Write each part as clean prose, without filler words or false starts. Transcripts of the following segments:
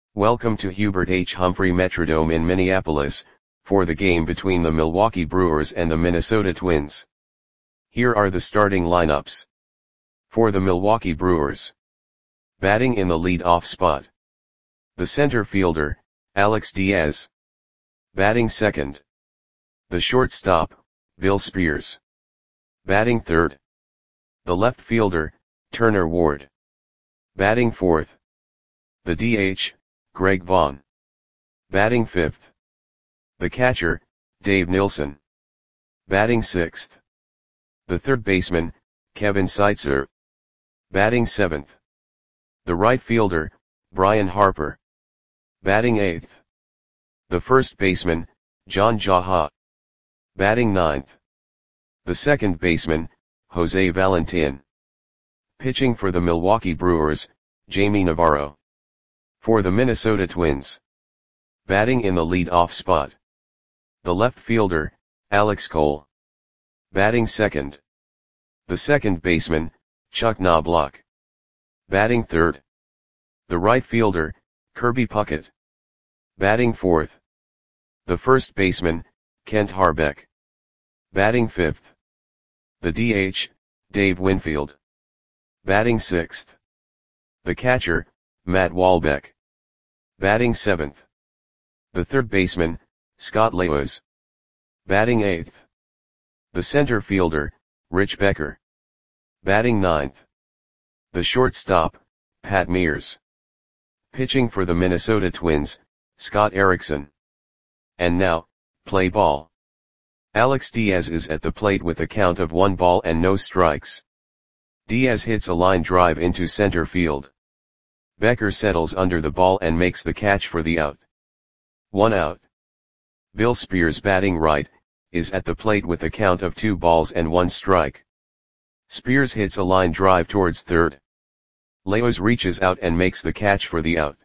Welcome to Hubert H. Humphrey Metrodome in Minneapolis, for the game between the Milwaukee Brewers and the Minnesota Twins. Here are the starting lineups. For the Milwaukee Brewers. Batting in the lead-off spot. The center fielder, Alex Diaz. Batting second. The shortstop, Bill Spears. Batting third. The left fielder, Turner Ward. Batting fourth. The DH, Greg Vaughn. Batting fifth. The catcher, Dave Nilsson. Batting sixth. The third baseman, Kevin Seitzer. Batting seventh. The right fielder, Brian Harper. Batting eighth. The first baseman, John Jaha. Batting ninth. The second baseman, Jose Valentin. Pitching for the Milwaukee Brewers, Jamie Navarro. For the Minnesota Twins. Batting in the lead-off spot. The left fielder, Alex Cole. Batting second. The second baseman, Chuck Knobloch. Batting third. The right fielder, Kirby Puckett. Batting fourth. The first baseman, Kent Harbeck. Batting fifth. The DH, Dave Winfield. Batting sixth. The catcher, Matt Wahlbeck. Batting seventh. The third baseman, Scott Lewis. Batting eighth. The center fielder, Rich Becker. Batting ninth. The shortstop, Pat Mears. Pitching for the Minnesota Twins, Scott Erickson. And now, play ball. Alex Diaz is at the plate with a count of 1 ball and no strikes. Diaz hits a line drive into center field. Becker settles under the ball and makes the catch for the out. 1 out. Bill Spears, batting right, is at the plate with a count of 2 balls and 1 strike. Spears hits a line drive towards third. Lewis reaches out and makes the catch for the out.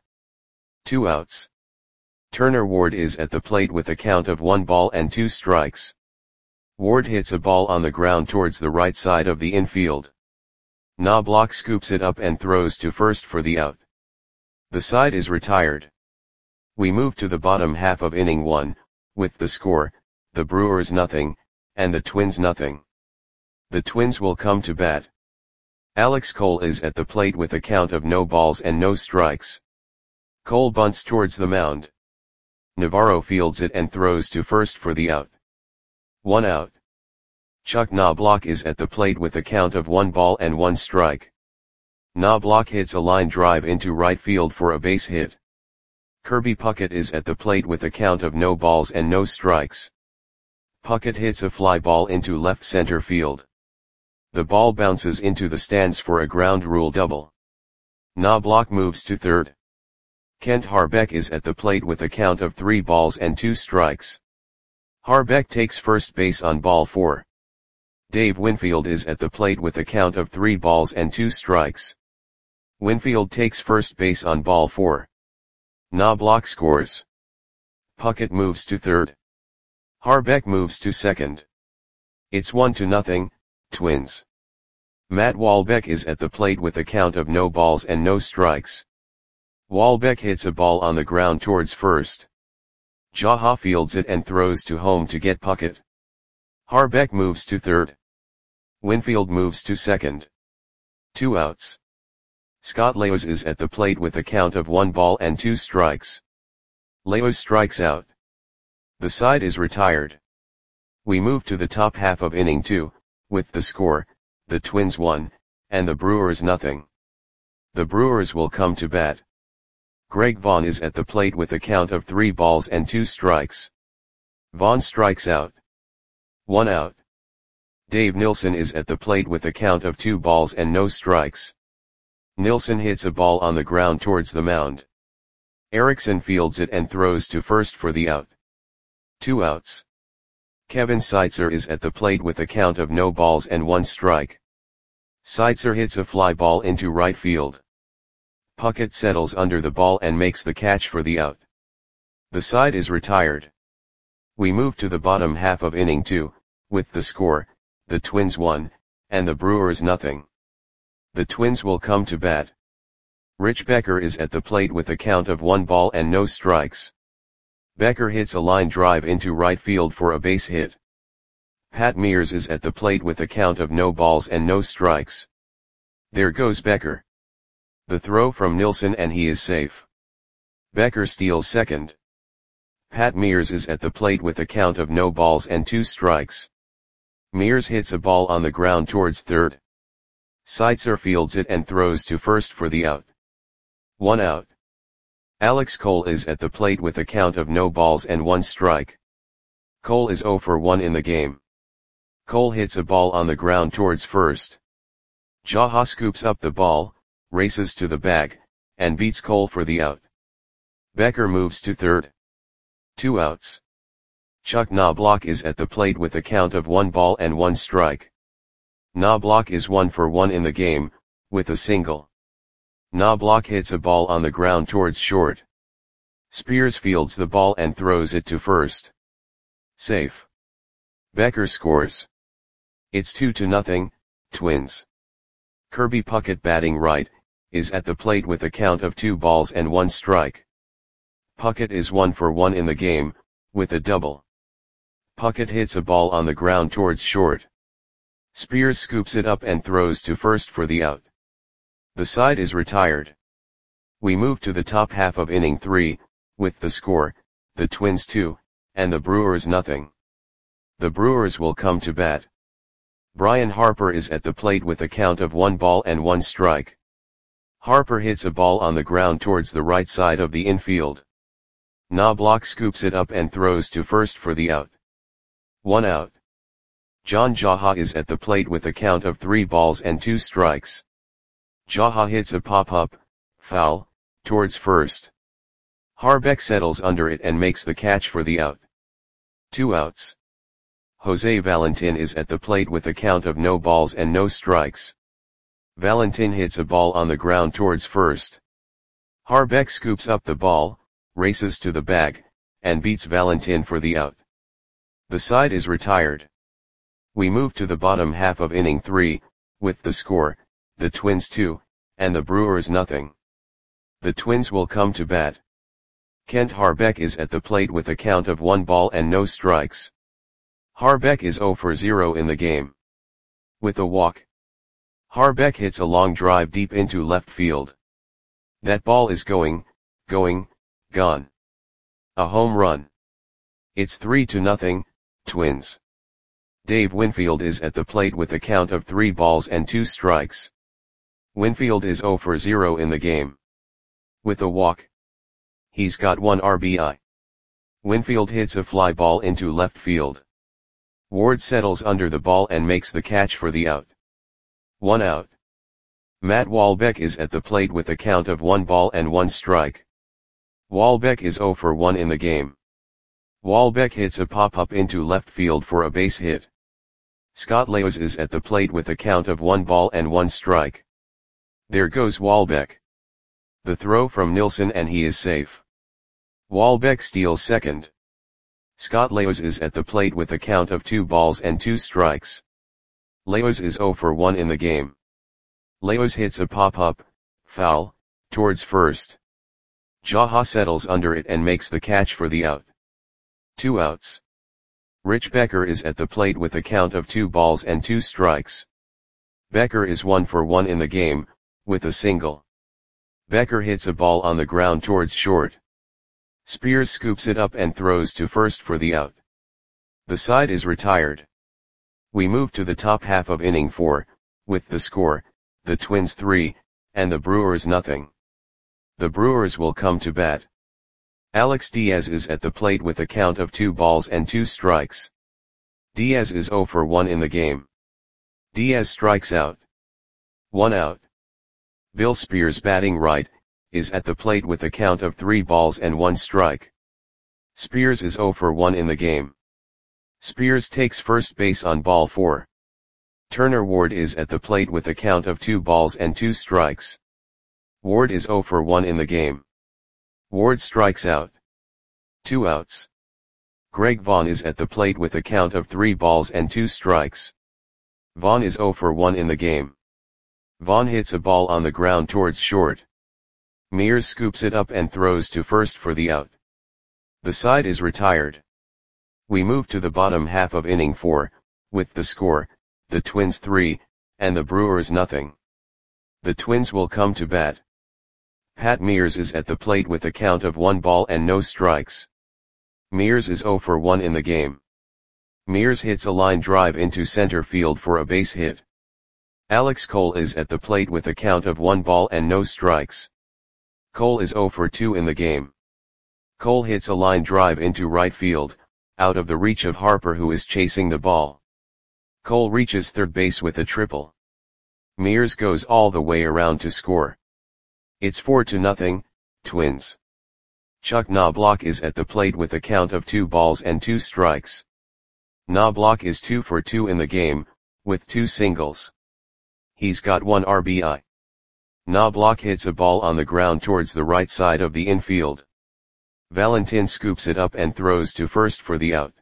2 outs. Turner Ward is at the plate with a count of 1 ball and 2 strikes. Ward hits a ball on the ground towards the right side of the infield. Knobloch scoops it up and throws to first for the out. The side is retired. We move to the bottom half of inning 1, with the score, the Brewers nothing, and the Twins nothing. The Twins will come to bat. Alex Cole is at the plate with a count of no balls and no strikes. Cole bunts towards the mound. Navarro fields it and throws to first for the out. 1 out. Chuck Knobloch is at the plate with a count of 1 ball and 1 strike. Knobloch hits a line drive into right field for a base hit. Kirby Puckett is at the plate with a count of no balls and no strikes. Puckett hits a fly ball into left center field. The ball bounces into the stands for a ground rule double. Knobloch moves to third. Kent Harbeck is at the plate with a count of 3 balls and 2 strikes. Harbeck takes first base on ball 4. Dave Winfield is at the plate with a count of 3 balls and 2 strikes. Winfield takes first base on ball 4. Knobloch scores. Puckett moves to third. Harbeck moves to second. It's 1-0, Twins. Matt Wahlbeck is at the plate with a count of no balls and no strikes. Wahlbeck hits a ball on the ground towards first. Jaha fields it and throws to home to get Puckett. Harbeck moves to third. Winfield moves to second. 2 outs. Scott Lewis is at the plate with a count of 1 ball and 2 strikes. Lewis strikes out. The side is retired. We move to the top half of inning 2, with the score, the Twins 1, and the Brewers nothing. The Brewers will come to bat. Greg Vaughn is at the plate with a count of 3 balls and 2 strikes. Vaughn strikes out. 1 out. Dave Nilsson is at the plate with a count of 2 balls and no strikes. Nilsson hits a ball on the ground towards the mound. Erickson fields it and throws to first for the out. 2 outs. Kevin Seitzer is at the plate with a count of no balls and 1 strike. Seitzer hits a fly ball into right field. Puckett settles under the ball and makes the catch for the out. The side is retired. We move to the bottom half of inning 2, with the score, the Twins 1, and the Brewers nothing. The Twins will come to bat. Rich Becker is at the plate with a count of 1 ball and no strikes. Becker hits a line drive into right field for a base hit. Pat Mears is at the plate with a count of no balls and no strikes. There goes Becker. The throw from Nilsson and he is safe. Becker steals second. Pat Mears is at the plate with a count of no balls and 2 strikes. Mears hits a ball on the ground towards third. Seitzer fields it and throws to first for the out. 1 out. Alex Cole is at the plate with a count of no balls and 1 strike. Cole is 0 for 1 in the game. Cole hits a ball on the ground towards first. Jaha scoops up the ball, races to the bag, and beats Cole for the out. Becker moves to third. 2 outs. Chuck Knobloch is at the plate with a count of 1 ball and 1 strike. Knobloch is 1 for 1 in the game, with a single. Knobloch hits a ball on the ground towards short. Spears fields the ball and throws it to first. Safe. Becker scores. It's 2-0, Twins. Kirby Puckett, batting right, is at the plate with a count of 2 balls and 1 strike. Puckett is 1 for 1 in the game, with a double. Puckett hits a ball on the ground towards short. Spears scoops it up and throws to first for the out. The side is retired. We move to the top half of inning 3, with the score, the Twins 2, and the Brewers nothing. The Brewers will come to bat. Brian Harper is at the plate with a count of 1 ball and 1 strike. Harper hits a ball on the ground towards the right side of the infield. Knobloch scoops it up and throws to first for the out. 1 out. John Jaha is at the plate with a count of 3 balls and 2 strikes. Jaha hits a pop-up, foul, towards first. Harbeck settles under it and makes the catch for the out. 2 outs. Jose Valentin is at the plate with a count of no balls and no strikes. Valentin hits a ball on the ground towards first. Harbeck scoops up the ball, races to the bag, and beats Valentin for the out. The side is retired. We move to the bottom half of inning 3, with the score, the Twins 2, and the Brewers nothing. The Twins will come to bat. Kent Harbeck is at the plate with a count of 1 ball and no strikes. Harbeck is 0 for 0 in the game. With a walk. Harbeck hits a long drive deep into left field. That ball is gone. A home run. It's 3-0, Twins. Dave Winfield is at the plate with a count of 3 balls and 2 strikes. Winfield is 0 for 0 in the game. With a walk. He's got 1 RBI. Winfield hits a fly ball into left field. Ward settles under the ball and makes the catch for the out. 1 out. Matt Wahlbeck is at the plate with a count of 1 ball and 1 strike. Wahlbeck is 0 for 1 in the game. Wahlbeck hits a pop-up into left field for a base hit. Scott Laos is at the plate with a count of 1 ball and 1 strike. There goes Wahlbeck. The throw from Nilsson and he is safe. Wahlbeck steals second. Scott Laos is at the plate with a count of 2 balls and 2 strikes. Laos is 0 for 1 in the game. Laos hits a pop-up, foul, towards first. Jaha settles under it and makes the catch for the out. 2 outs. Rich Becker is at the plate with a count of 2 balls and 2 strikes. Becker is 1 for 1 in the game, with a single. Becker hits a ball on the ground towards short. Spears scoops it up and throws to first for the out. The side is retired. We move to the top half of inning 4, with the score, the Twins 3, and the Brewers nothing. The Brewers will come to bat. Alex Diaz is at the plate with a count of 2 balls and 2 strikes. Diaz is 0 for 1 in the game. Diaz strikes out. 1 out. Bill Spears, batting right, is at the plate with a count of 3 balls and 1 strike. Spears is 0 for 1 in the game. Spears takes first base on ball 4. Turner Ward is at the plate with a count of 2 balls and 2 strikes. Ward is 0 for 1 in the game. Ward strikes out. 2 outs. Greg Vaughn is at the plate with a count of 3 balls and 2 strikes. Vaughn is 0 for 1 in the game. Vaughn hits a ball on the ground towards short. Mears scoops it up and throws to first for the out. The side is retired. We move to the bottom half of inning 4, with the score, the Twins 3, and the Brewers nothing. The Twins will come to bat. Pat Mears is at the plate with a count of 1 ball and no strikes. Mears is 0 for 1 in the game. Mears hits a line drive into center field for a base hit. Alex Cole is at the plate with a count of 1 ball and no strikes. Cole is 0 for 2 in the game. Cole hits a line drive into right field, out of the reach of Harper who is chasing the ball. Cole reaches third base with a triple. Mears goes all the way around to score. It's 4-0, Twins. Chuck Knobloch is at the plate with a count of 2 balls and 2 strikes. Knobloch is 2 for 2 in the game, with 2 singles. He's got 1 RBI. Knobloch hits a ball on the ground towards the right side of the infield. Valentin scoops it up and throws to first for the out.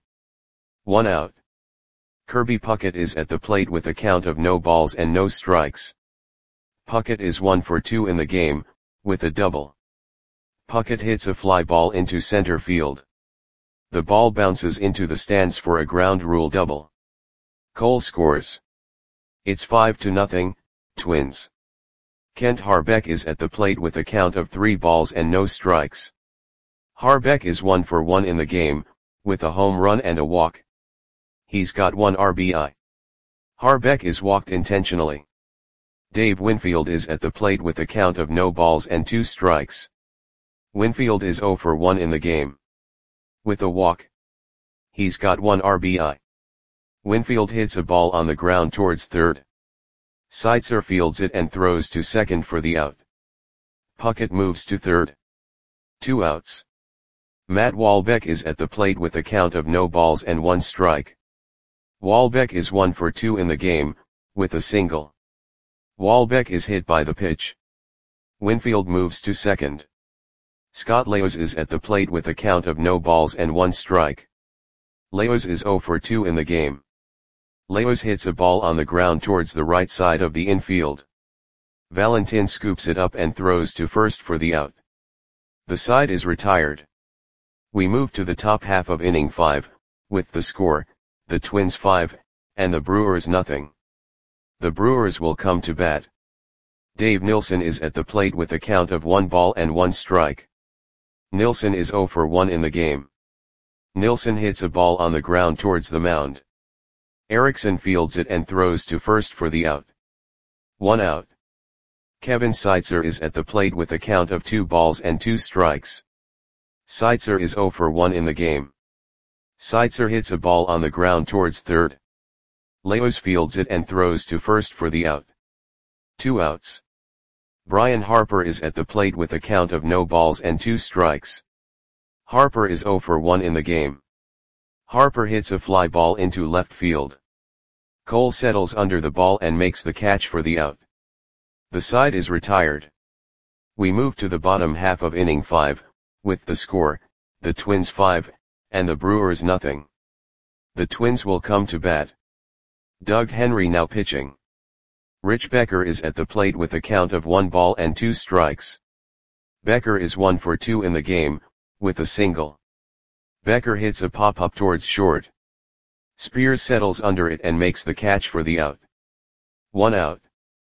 1 out. Kirby Puckett is at the plate with a count of no balls and no strikes. Puckett is 1 for 2 in the game, with a double. Puckett hits a fly ball into center field. The ball bounces into the stands for a ground rule double. Cole scores. It's 5-0, Twins. Kent Harbeck is at the plate with a count of 3 balls and no strikes. Harbeck is 1 for 1 in the game, with a home run and a walk. He's got 1 RBI. Harbeck is walked intentionally. Dave Winfield is at the plate with a count of no balls and 2 strikes. Winfield is 0 for 1 in the game. With a walk. He's got 1 RBI. Winfield hits a ball on the ground towards third. Seitzer fields it and throws to second for the out. Puckett moves to third. 2 outs. Matt Walbeck is at the plate with a count of no balls and 1 strike. Walbeck is 1 for 2 in the game, with a single. Walbeck is hit by the pitch. Winfield moves to second. Scott Leos is at the plate with a count of no balls and 1 strike. Leos is 0 for 2 in the game. Leos hits a ball on the ground towards the right side of the infield. Valentin scoops it up and throws to first for the out. The side is retired. We move to the top half of inning 5, with the score, the Twins 5, and the Brewers nothing. The Brewers will come to bat. Dave Nilsson is at the plate with a count of 1 ball and 1 strike. Nilsson is 0 for 1 in the game. Nilsson hits a ball on the ground towards the mound. Erickson fields it and throws to first for the out. 1 out. Kevin Seitzer is at the plate with a count of 2 balls and 2 strikes. Seitzer is 0 for 1 in the game. Seitzer hits a ball on the ground towards third. Leos fields it and throws to first for the out. 2 outs. Brian Harper is at the plate with a count of no balls and 2 strikes. Harper is 0 for 1 in the game. Harper hits a fly ball into left field. Cole settles under the ball and makes the catch for the out. The side is retired. We move to the bottom half of inning 5, with the score, the Twins 5, and the Brewers nothing. The Twins will come to bat. Doug Henry now pitching. Rich Becker is at the plate with a count of 1 ball and 2 strikes. Becker is 1 for 2 in the game, with a single. Becker hits a pop-up towards short. Spears settles under it and makes the catch for the out. 1 out.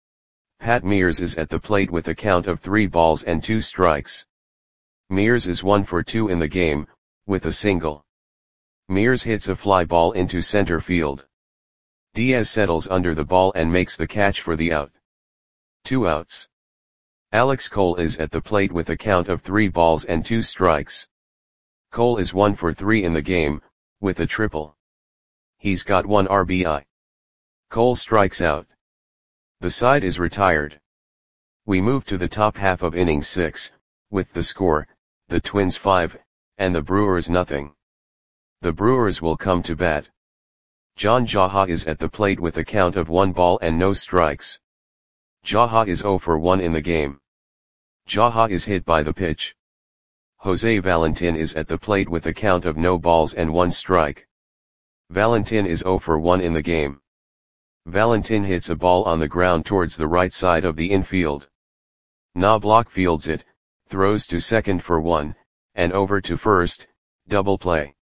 Pat Mears is at the plate with a count of 3 balls and 2 strikes. Mears is 1 for 2 in the game, with a single. Mears hits a fly ball into center field. Diaz settles under the ball and makes the catch for the out. 2 outs. Alex Cole is at the plate with a count of 3 balls and 2 strikes. Cole is 1 for 3 in the game, with a triple. He's got 1 RBI. Cole strikes out. The side is retired. We move to the top half of inning 6, with the score, the Twins 5, and the Brewers nothing. The Brewers will come to bat. John Jaha is at the plate with a count of 1 ball and no strikes. Jaha is 0 for 1 in the game. Jaha is hit by the pitch. Jose Valentin is at the plate with a count of no balls and 1 strike. Valentin is 0 for 1 in the game. Valentin hits a ball on the ground towards the right side of the infield. Knobloch fields it, throws to second for 1, and over to first, double play.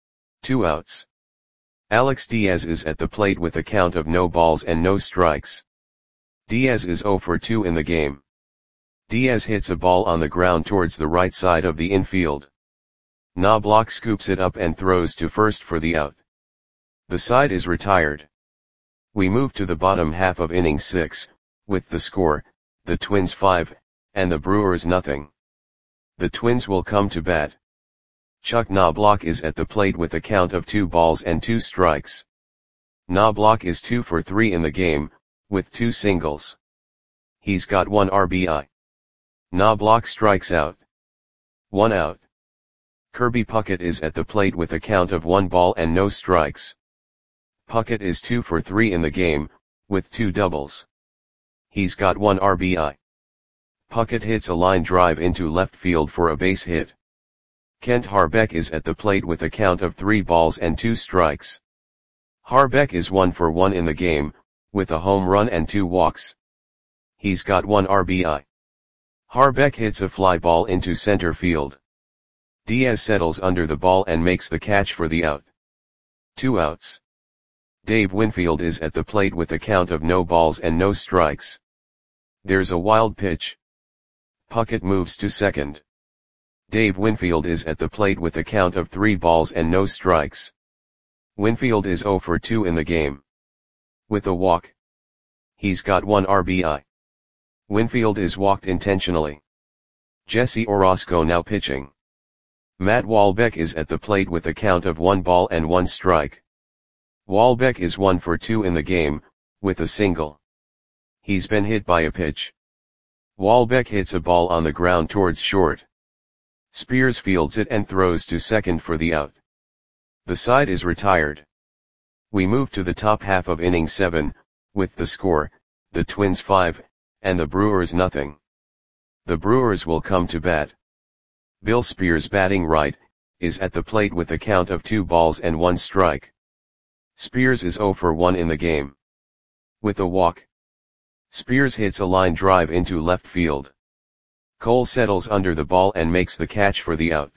2 outs. Alex Diaz is at the plate with a count of no balls and no strikes. Diaz is 0 for 2 in the game. Diaz hits a ball on the ground towards the right side of the infield. Knobloch scoops it up and throws to first for the out. The side is retired. We move to the bottom half of inning 6, with the score, the Twins 5, and the Brewers nothing. The Twins will come to bat. Chuck Knobloch is at the plate with a count of 2 balls and 2 strikes. Knobloch is 2 for 3 in the game, with 2 singles. He's got 1 RBI. Knobloch strikes out. 1 out. Kirby Puckett is at the plate with a count of 1 ball and no strikes. Puckett is 2 for 3 in the game, with 2 doubles. He's got 1 RBI. Puckett hits a line drive into left field for a base hit. Kent Harbeck is at the plate with a count of 3 balls and 2 strikes. Harbeck is 1 for 1 in the game, with a home run and 2 walks. He's got 1 RBI. Harbeck hits a fly ball into center field. Diaz settles under the ball and makes the catch for the out. 2 outs. Dave Winfield is at the plate with a count of no balls and no strikes. There's a wild pitch. Puckett moves to second. Dave Winfield is at the plate with a count of 3 balls and no strikes. Winfield is 0 for 2 in the game. With a walk. He's got 1 RBI. Winfield is walked intentionally. Jesse Orosco now pitching. Matt Wahlbeck is at the plate with a count of 1 ball and 1 strike. Wahlbeck is 1 for 2 in the game, with a single. He's been hit by a pitch. Wahlbeck hits a ball on the ground towards short. Spears fields it and throws to second for the out. The side is retired. We move to the top half of inning 7, with the score, the Twins 5, and the Brewers nothing. The Brewers will come to bat. Bill Spears, batting right, is at the plate with a count of 2 balls and 1 strike. Spears is 0 for 1 in the game. With a walk. Spears hits a line drive into left field. Cole settles under the ball and makes the catch for the out.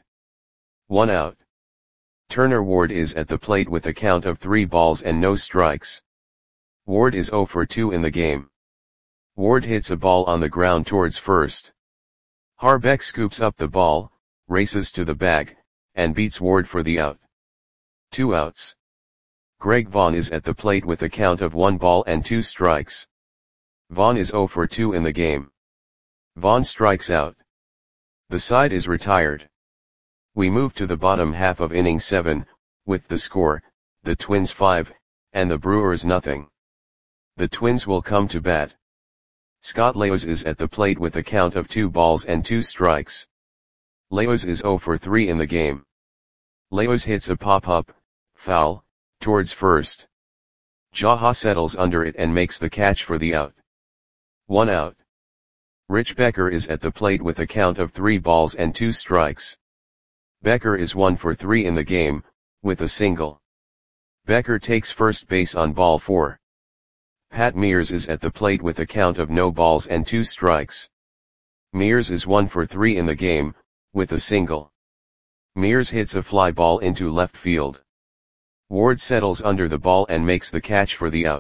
1 out. Turner Ward is at the plate with a count of 3 balls and no strikes. Ward is 0 for 2 in the game. Ward hits a ball on the ground towards first. Harbeck scoops up the ball, races to the bag, and beats Ward for the out. 2 outs. Greg Vaughn is at the plate with a count of 1 ball and 2 strikes. Vaughn is 0 for 2 in the game. Vaughn strikes out. The side is retired. We move to the bottom half of inning 7, with the score, the Twins 5, and the Brewers nothing. The Twins will come to bat. Scott Laos is at the plate with a count of 2 balls and 2 strikes. Laos is 0 for 3 in the game. Laos hits a pop-up, foul, towards first. Jaha settles under it and makes the catch for the out. 1 out. Rich Becker is at the plate with a count of 3 balls and 2 strikes. Becker is 1 for 3 in the game, with a single. Becker takes first base on ball 4. Pat Mears is at the plate with a count of no balls and 2 strikes. Mears is 1 for 3 in the game, with a single. Mears hits a fly ball into left field. Ward settles under the ball and makes the catch for the out.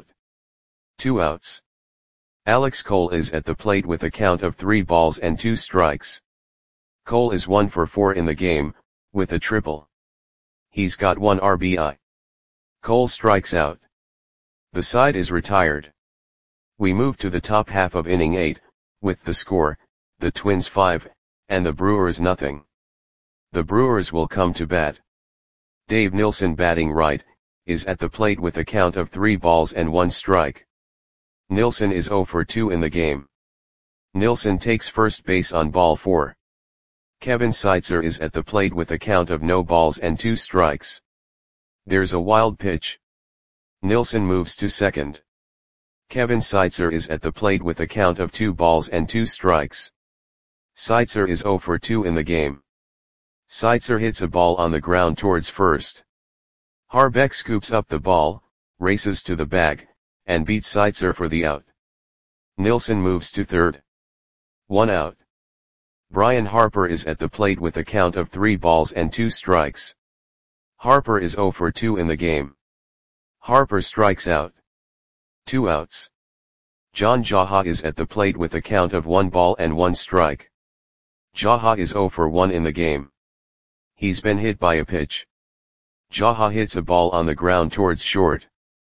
2 outs. Alex Cole is at the plate with a count of 3 balls and 2 strikes. Cole is 1 for 4 in the game, with a triple. He's got 1 RBI. Cole strikes out. The side is retired. We move to the top half of inning 8, with the score, the Twins 5, and the Brewers nothing. The Brewers will come to bat. Dave Nilsson, batting right, is at the plate with a count of 3 balls and 1 strike. Nilsson is 0 for 2 in the game. Nilsson takes first base on ball 4. Kevin Seitzer is at the plate with a count of no balls and 2 strikes. There's a wild pitch. Nilsson moves to second. Kevin Seitzer is at the plate with a count of 2 balls and 2 strikes. Seitzer is 0 for 2 in the game. Seitzer hits a ball on the ground towards first. Harbeck scoops up the ball, races to the bag, and beats Seitzer for the out. Nilsson moves to third. 1 out. Brian Harper is at the plate with a count of 3 balls and 2 strikes. Harper is 0 for 2 in the game. Harper strikes out. 2 outs. John Jaha is at the plate with a count of 1 ball and 1 strike. Jaha is 0 for 1 in the game. He's been hit by a pitch. Jaha hits a ball on the ground towards short.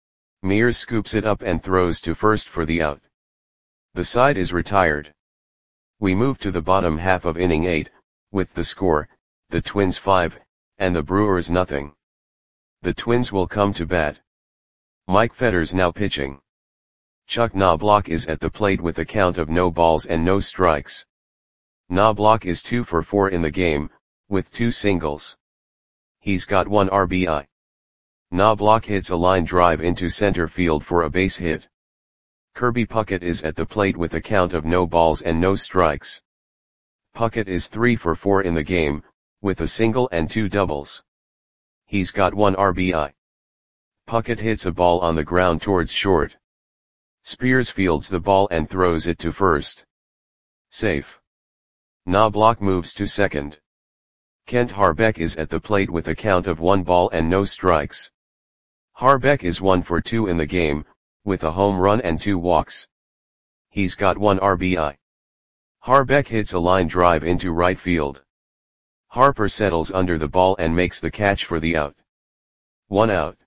Mears scoops it up and throws to first for the out. The side is retired. We move to the bottom half of inning 8, with the score, the Twins 5, and the Brewers nothing. The Twins will come to bat. Mike Fetters now pitching. Chuck Knobloch is at the plate with a count of no balls and no strikes. Knobloch is 2 for 4 in the game, with 2 singles. He's got 1 RBI. Knobloch hits a line drive into center field for a base hit. Kirby Puckett is at the plate with a count of no balls and no strikes. Puckett is 3 for 4 in the game, with a single and 2 doubles. He's got 1 RBI. Puckett hits a ball on the ground towards short. Spears fields the ball and throws it to first. Safe. Knobloch moves to second. Kent Harbeck is at the plate with a count of 1 ball and no strikes. Harbeck is 1 for 2 in the game, with a home run and 2 walks. He's got 1 RBI. Harbeck hits a line drive into right field. Harper settles under the ball and makes the catch for the out. 1 out.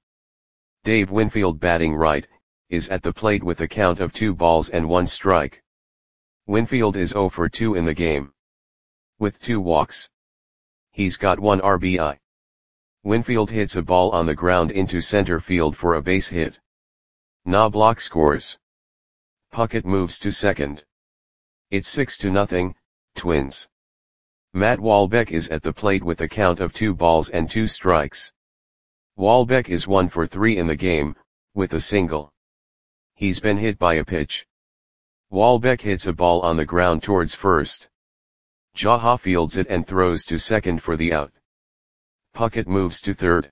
Dave Winfield, batting right, is at the plate with a count of 2 balls and 1 strike. Winfield is 0 for 2 in the game, with 2 walks. He's got 1 RBI. Winfield hits a ball on the ground into center field for a base hit. Knobloch scores. Puckett moves to second. It's 6-0, Twins. Matt Wahlbeck is at the plate with a count of 2 balls and 2 strikes. Wahlbeck is 1 for 3 in the game, with a single. He's been hit by a pitch. Wahlbeck hits a ball on the ground towards first. Jaha fields it and throws to second for the out. Puckett moves to third.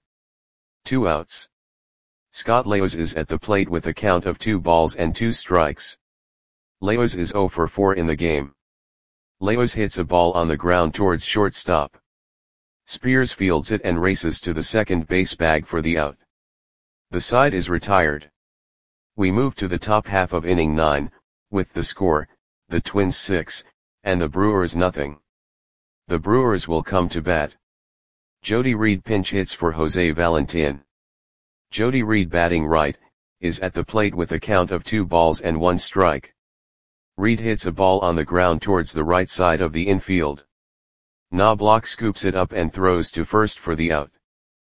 2 outs. Scott Leos is at the plate with a count of 2 balls and 2 strikes. Leos is 0 for 4 in the game. Leos hits a ball on the ground towards shortstop. Spears fields it and races to the second base bag for the out. The side is retired. We move to the top half of inning 9, with the score, the Twins 6, and the Brewers nothing. The Brewers will come to bat. Jody Reed pinch hits for Jose Valentin. Jody Reed, batting right, is at the plate with a count of 2 balls and 1 strike. Reed hits a ball on the ground towards the right side of the infield. Knobloch scoops it up and throws to first for the out.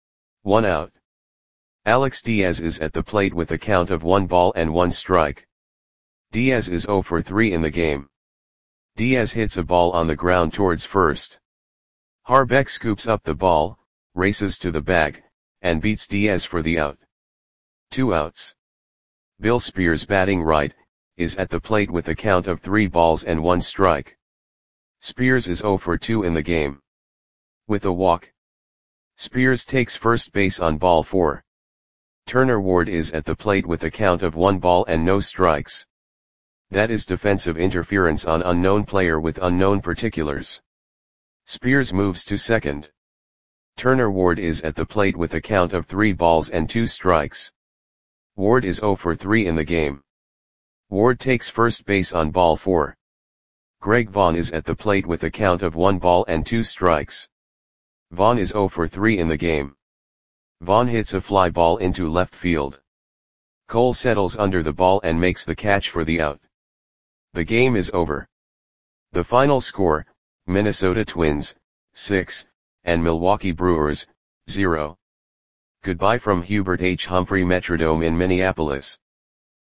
1 out. Alex Diaz is at the plate with a count of 1 ball and 1 strike. Diaz is 0 for 3 in the game. Diaz hits a ball on the ground towards first. Harbeck scoops up the ball, races to the bag, and beats Diaz for the out. 2 outs. Bill Spears, batting right, is at the plate with a count of 3 balls and 1 strike. Spears is 0 for 2 in the game, with a walk. Spears takes first base on ball 4. Turner Ward is at the plate with a count of 1 ball and no strikes. That is defensive interference on unknown player with unknown particulars. Spears moves to second. Turner Ward is at the plate with a count of 3 balls and 2 strikes. Ward is 0 for 3 in the game. Ward takes first base on ball 4. Greg Vaughn is at the plate with a count of 1 ball and 2 strikes. Vaughn is 0 for 3 in the game. Vaughn hits a fly ball into left field. Cole settles under the ball and makes the catch for the out. The game is over. The final score, Minnesota Twins, 6, and Milwaukee Brewers, 0. Goodbye from Hubert H. Humphrey Metrodome in Minneapolis.